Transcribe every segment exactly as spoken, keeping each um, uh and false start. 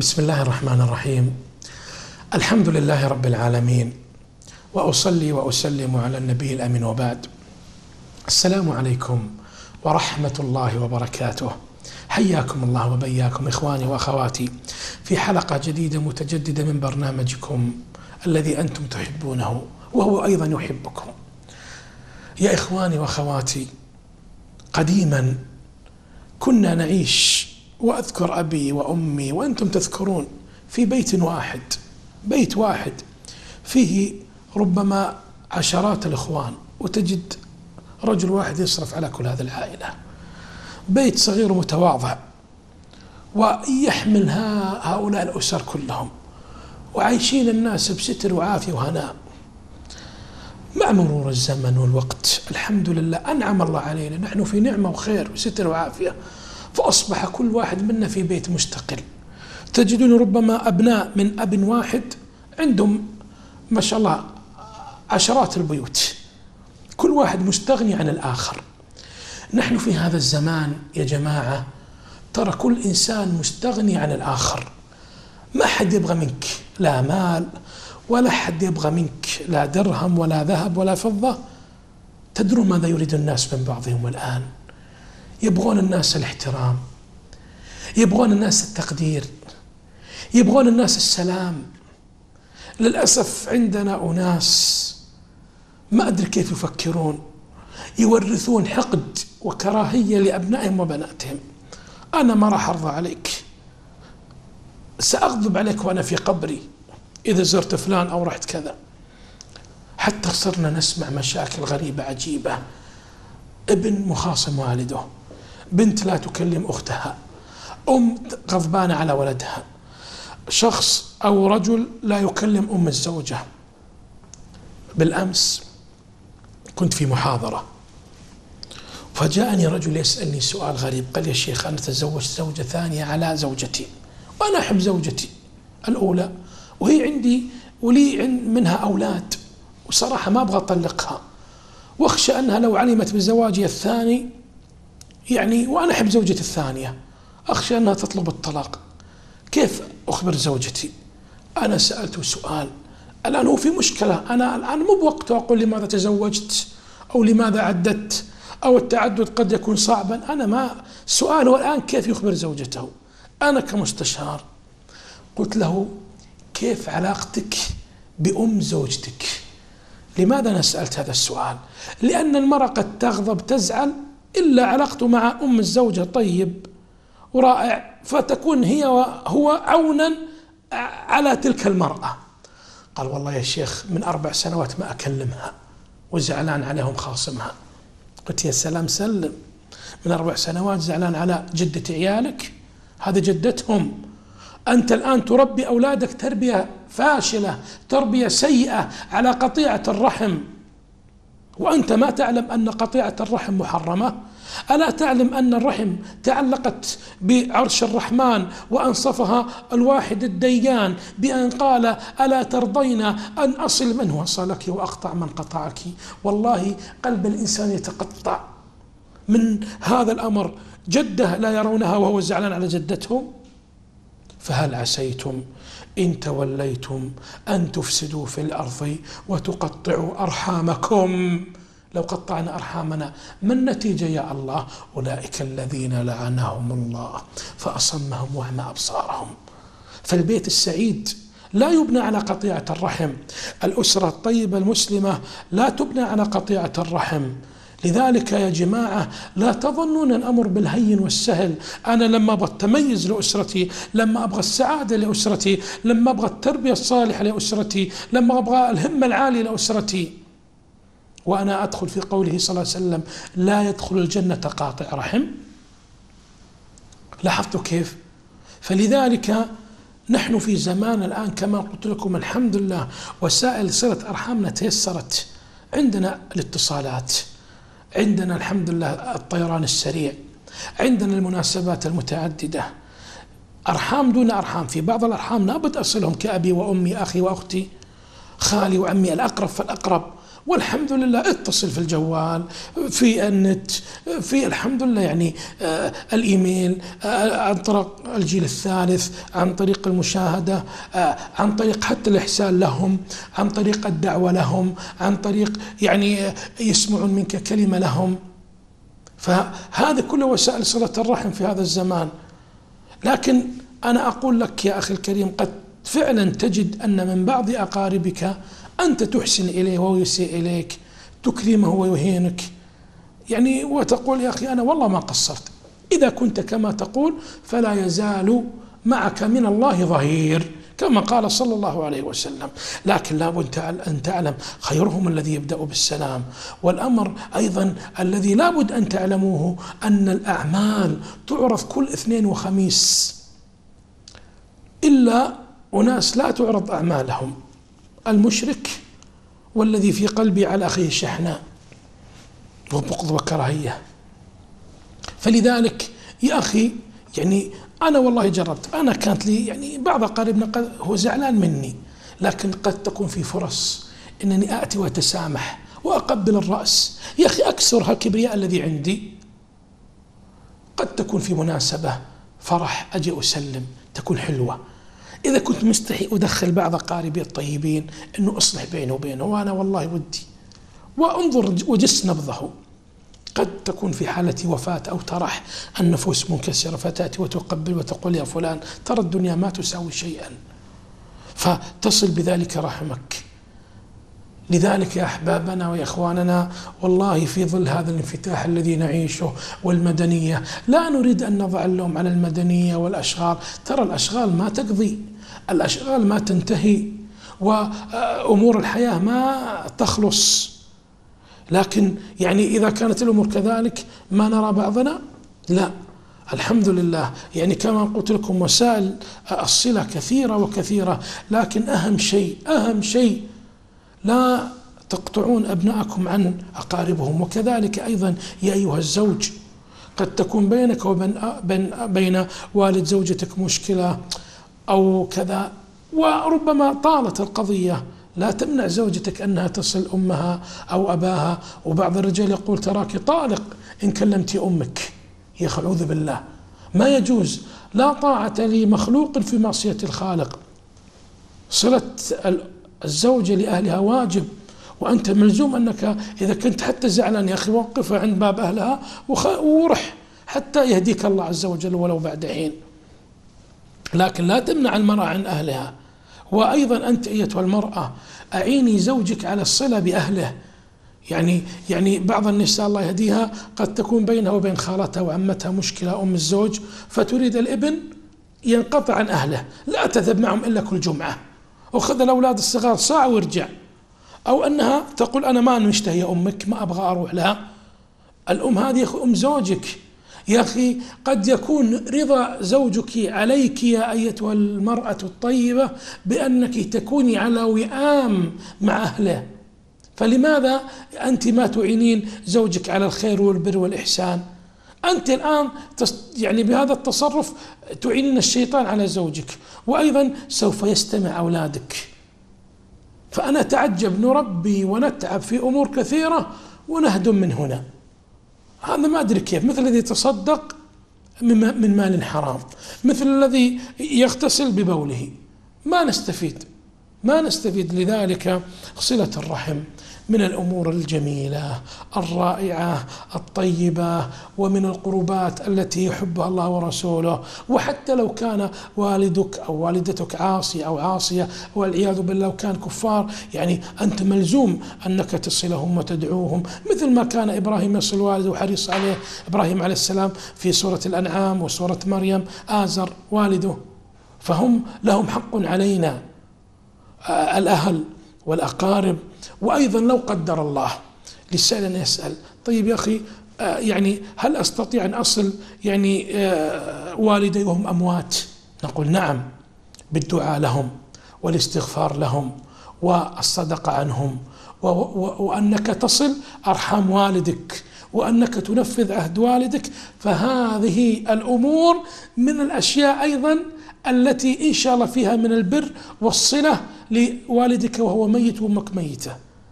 بسم الله الرحمن الرحيم. الحمد لله رب العالمين، وأصلي وأسلم على النبي الأمين، وبعد. السلام عليكم ورحمة الله وبركاته. حياكم الله وبياكم إخواني وأخواتي في حلقة جديدة متجددة من برنامجكم الذي أنتم تحبونه وهو أيضا يحبكم. يا إخواني وأخواتي، قديما كنا نعيش، وأذكر أبي وأمي وأنتم تذكرون، في بيت واحد، بيت واحد فيه ربما عشرات الإخوان، وتجد رجل واحد يصرف على كل هذه العائلة. بيت صغير متواضع، ويحمل هؤلاء الأسر كلهم، وعايشين الناس بستر وعافية وهناء. مع مرور الزمن والوقت الحمد لله أنعم الله علينا، نحن في نعمة وخير وستر وعافية، فأصبح كل واحد منا في بيت مستقل. تجدون ربما أبناء من أب واحد عندهم ما شاء الله عشرات البيوت، كل واحد مستغني عن الآخر. نحن في هذا الزمان يا جماعة ترى كل إنسان مستغني عن الآخر، ما حد يبغى منك لا مال، ولا حد يبغى منك لا درهم ولا ذهب ولا فضة. تدرون ماذا يريد الناس من بعضهم الآن؟ يبغون الناس الاحترام، يبغون الناس التقدير، يبغون الناس السلام. للأسف عندنا أناس ما أدري كيف يفكرون، يورثون حقد وكراهية لأبنائهم وبناتهم. أنا ما راح أرضى عليك، سأغضب عليك وأنا في قبري إذا زرت فلان أو رحت كذا. حتى صرنا نسمع مشاكل غريبة عجيبة، ابن مخاصم والده، بنت لا تكلم أختها، أم غضبانة على ولدها، شخص أو رجل لا يكلم أم الزوجة. بالأمس كنت في محاضرة، فجاءني رجل يسألني سؤال غريب، قال: يا شيخ أنا تزوجت زوجة ثانية على زوجتي، وأنا أحب زوجتي الأولى، وهي عندي ولي منها أولاد، وصراحة ما أبغى أطلقها، واخشى أنها لو علمت بزواجي الثاني يعني، وأنا أحب زوجتي الثانية، أخشى أنها تطلب الطلاق. كيف أخبر زوجتي؟ أنا سألته سؤال، الآن هو في مشكلة، أنا الآن مو بوقته أقول لماذا تزوجت أو لماذا عددت، أو التعدد قد يكون صعبا. أنا ما سؤاله الآن كيف يخبر زوجته. أنا كمستشار قلت له: كيف علاقتك بأم زوجتك؟ لماذا أنا سألت هذا السؤال؟ لأن المرأة قد تغضب تزعل، إلا علاقته مع أم الزوجة طيب ورائع، فتكون هي وهو عونا على تلك المرأة. قال: والله يا شيخ من أربع سنوات ما أكلمها وزعلان عليهم خاصمها. قلت: يا سلام سلم، من أربع سنوات زعلان على جدة عيالك؟ هذه جدتهم. أنت الآن تربي أولادك تربية فاشلة، تربية سيئة على قطيعة الرحم، وأنت ما تعلم أن قطيعة الرحم محرمة؟ ألا تعلم أن الرحم تعلقت بعرش الرحمن، وأنصفها الواحد الديان بأن قال: ألا ترضين أن أصل من وصلك وأقطع من قطعك؟ والله قلب الإنسان يتقطع من هذا الأمر. جده لا يرونها وهو زعلان على جدتهم. فهل عسيتم إن توليتم أن تفسدوا في الأرض وتقطعوا أرحامكم؟ لو قطعنا أرحامنا ما النتيجة يا الله؟ أولئك الذين لعنهم الله فأصمهم وأعمى أبصارهم. فالبيت السعيد لا يبنى على قطيعة الرحم، الأسرة الطيبة المسلمة لا تبنى على قطيعة الرحم. لذلك يا جماعة لا تظنون الأمر بالهين والسهل. أنا لما أبغى التميز لأسرتي، لما أبغى السعادة لأسرتي، لما أبغى التربية الصالحة لأسرتي، لما أبغى الهمة العالية لأسرتي، وأنا أدخل في قوله صلى الله عليه وسلم: لا يدخل الجنة قاطع رحم. لاحظتوا كيف؟ فلذلك نحن في زمان الآن كما قلت لكم الحمد لله وسائل صلة أرحامنا تيسرت. عندنا الاتصالات، عندنا الحمد لله الطيران السريع، عندنا المناسبات المتعددة. أرحام دون أرحام، في بعض الأرحام لابد أصلهم كأبي وأمي أخي وأختي خالي وعمي، الأقرب فالأقرب. والحمد لله اتصل في الجوال، في النت، في الحمد لله يعني آه الإيميل، آه عن طريق الجيل الثالث، عن طريق المشاهدة، آه عن طريق حتى الإحسان لهم، عن طريق الدعوة لهم، عن طريق يعني آه يسمعون منك كلمة لهم. فهذه كل وسائل صلة الرحم في هذا الزمان. لكن أنا أقول لك يا أخي الكريم، قد فعلا تجد أن من بعض أقاربك أنت تحسن إليه وهو يسيء إليك، تكرمه ويهينك، يعني وتقول يا أخي أنا والله ما قصرت. إذا كنت كما تقول فلا يزال معك من الله ظهير كما قال صلى الله عليه وسلم. لكن لا بد أن تعلم خيرهم الذي يبدأ بالسلام. والأمر أيضا الذي لا بد أن تعلموه أن الأعمال تعرض كل اثنين وخميس، إلا أناس لا تعرض أعمالهم: المشرك، والذي في قلبي على أخيه شحناء وبغض وكراهية. فلذلك يا أخي يعني أنا والله جربت، أنا كانت لي يعني بعض أقاربنا هو زعلان مني، لكن قد تكون في فرص أنني آتي وأتسامح وأقبل الرأس. يا أخي أكسر هالكبرياء الذي عندي. قد تكون في مناسبة فرح أجي أسلم تكون حلوة. إذا كنت مستحي أدخل بعض أقاربي الطيبين أنه أصلح بينه وبينه، وأنا والله ودي وانظر وجس نبضه. قد تكون في حالة وفاة أو ترح النفوس منكسرة، فتأتي وتقبل وتقول يا فلان ترى الدنيا ما تساوي شيئا، فتصل بذلك رحمك. لذلك يا أحبابنا ويا إخواننا، والله في ظل هذا الانفتاح الذي نعيشه والمدنية، لا نريد أن نضع اللوم على المدنية والأشغال. ترى الأشغال ما تقضي، الأشغال ما تنتهي، وأمور الحياة ما تخلص. لكن يعني إذا كانت الأمور كذلك ما نرى بعضنا؟ لا، الحمد لله. يعني كما قلت لكم وسائل الصلة كثيرة وكثيرة، لكن أهم شيء أهم شيء لا تقطعون أبناءكم عن أقاربهم. وكذلك أيضا يا أيها الزوج، قد تكون بينك وبين بين بين والد زوجتك مشكلة أو كذا، وربما طالت القضية، لا تمنع زوجتك أنها تصل أمها أو أباها. وبعض الرجال يقول تراك طالق إن كلمت أمك. يا أخي أعوذ بالله، ما يجوز. لا طاعة لمخلوق في معصية الخالق. صلة الزوجة لأهلها واجب، وأنت ملزوم أنك إذا كنت حتى زعلان يا أخي وقفها عند باب أهلها ورح حتى يهديك الله عز وجل ولو بعد حين. لكن لا تمنع المرأة عن أهلها. وأيضا أنت أيتها المرأة أعيني زوجك على الصلة بأهله. يعني يعني بعض النساء الله يهديها قد تكون بينها وبين خالتها وعمتها مشكلة أم الزوج، فتريد الابن ينقطع عن أهله، لا تذهب معهم إلا كل جمعة، وخذ الأولاد الصغار ساعة وارجع. أو أنها تقول أنا ما مشتهي أمك، ما أبغى أروح لها. الأم هذه أم زوجك يا أخي. قد يكون رضا زوجك عليك يا أيتها المرأة الطيبة بأنك تكوني على وئام مع أهله، فلماذا أنت ما تعينين زوجك على الخير والبر والإحسان؟ أنت الآن يعني بهذا التصرف تعينين الشيطان على زوجك، وأيضا سوف يستمع أولادك. فأنا أتعجب، نربي ونتعب في أمور كثيرة ونهدم من هنا. هذا ما أدري كيف، مثل الذي يتصدق من مال حرام، مثل الذي يغتسل ببوله، ما نستفيد ما نستفيد. لذلك صلة الرحم من الأمور الجميلة الرائعة الطيبة، ومن القربات التي يحبها الله ورسوله. وحتى لو كان والدك أو والدتك عاصي أو عاصية والعياذ بالله وكان كفار، يعني أنت ملزوم أنك تصلهم وتدعوهم، مثل ما كان إبراهيم يصل والده وحريص عليه إبراهيم عليه السلام في سورة الأنعام وسورة مريم، آزر والده. فهم لهم حق علينا، الأهل والأقارب. وأيضا لو قدر الله للسائل أن يسأل طيب يا أخي آه يعني هل أستطيع أن أصل يعني آه والدي وهم أموات؟ نقول نعم، بالدعاء لهم والاستغفار لهم والصدقة عنهم، وأنك تصل أرحام والدك، وأنك تنفذ عهد والدك. فهذه الأمور من الأشياء أيضا التي إن شاء الله فيها من البر والصلة لوالدك وهو ميت وأمك ميتة.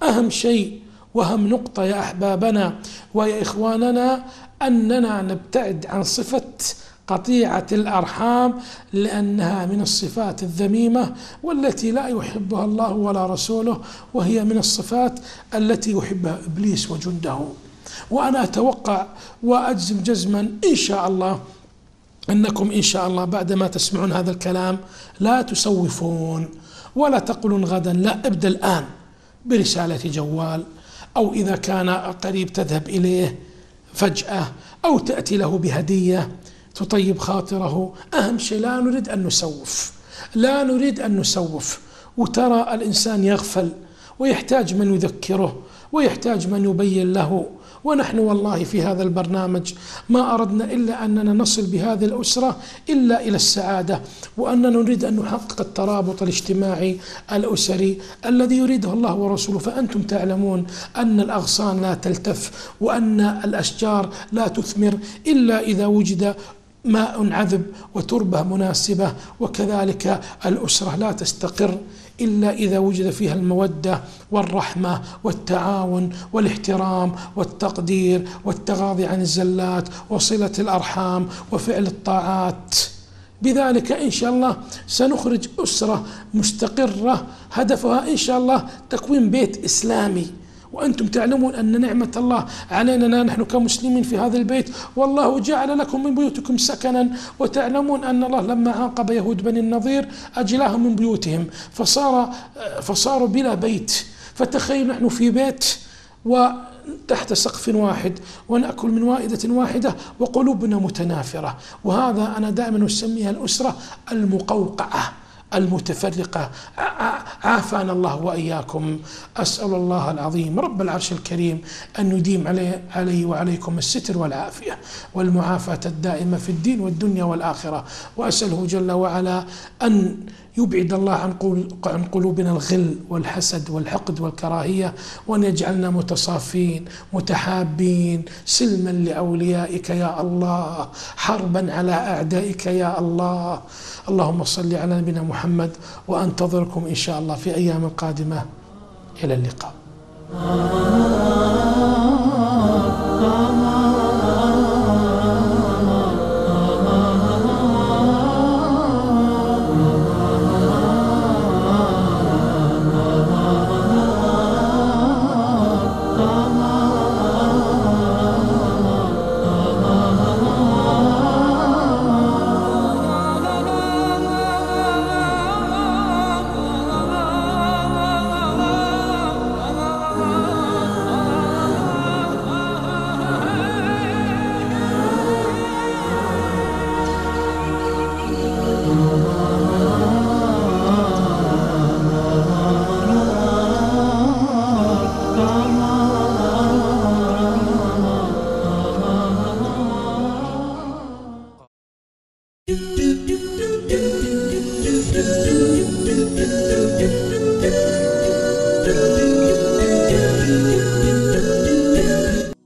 أهم شيء وأهم نقطة يا أحبابنا ويا إخواننا أننا نبتعد عن صفة قطيعة الأرحام، لأنها من الصفات الذميمة والتي لا يحبها الله ولا رسوله، وهي من الصفات التي يحبها إبليس وجنده. وأنا أتوقع وأجزم جزما إن شاء الله أنكم إن شاء الله بعدما تسمعون هذا الكلام لا تسوفون ولا تقولون غدا، لا، ابدأ الآن برسالة جوال، أو إذا كان قريب تذهب إليه فجأة أو تأتي له بهدية تطيب خاطره. أهم شيء لا نريد أن نسوف، لا نريد أن نسوف. وترى الإنسان يغفل ويحتاج من يذكره ويحتاج من يبين له. ونحن والله في هذا البرنامج ما أردنا إلا أننا نصل بهذه الأسرة إلا إلى السعادة، وأننا نريد أن نحقق الترابط الاجتماعي الأسري الذي يريده الله ورسوله. فأنتم تعلمون أن الأغصان لا تلتف وأن الأشجار لا تثمر إلا إذا وجد ماء عذب وتربة مناسبة، وكذلك الأسرة لا تستقر إلا إذا وجد فيها المودة والرحمة والتعاون والاحترام والتقدير والتغاضي عن الزلات وصلة الأرحام وفعل الطاعات. بذلك إن شاء الله سنخرج أسرة مستقرة هدفها إن شاء الله تكوين بيت إسلامي. وأنتم تعلمون أن نعمة الله علينا نحن كمسلمين في هذا البيت، والله جعل لكم من بيوتكم سكنا. وتعلمون أن الله لما عاقب يهود بني النضير أجلاهم من بيوتهم فصار فصاروا بلا بيت. فتخيل نحن في بيت وتحت سقف واحد ونأكل من وائدة واحدة وقلوبنا متنافرة. وهذا أنا دائما أسميها الأسرة المقوقعة المتفرقة. عافانا الله وإياكم. أسأل الله العظيم رب العرش الكريم أن يديم علي, علي وعليكم الستر والعافية والمعافاة الدائمة في الدين والدنيا والآخرة. وأسأله جل وعلا أن يبعد الله عن قلوبنا الغل والحسد والحقد والكراهية، وأن يجعلنا متصافين متحابين سلما لأوليائك يا الله، حربا على أعدائك يا الله. اللهم صل على نبينا محمد، وأنتظركم إن شاء الله في أيام قادمة. إلى اللقاء.